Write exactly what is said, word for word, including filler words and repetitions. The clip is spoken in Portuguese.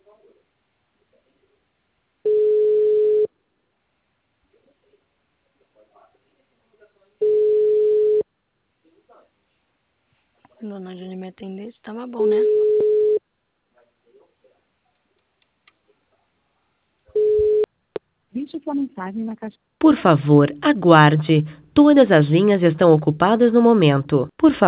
Dona Júlia me atendesse, tava bom, né? Digite a mensagem na caixa. Por favor, aguarde. Todas as linhas estão ocupadas no momento. Por favor.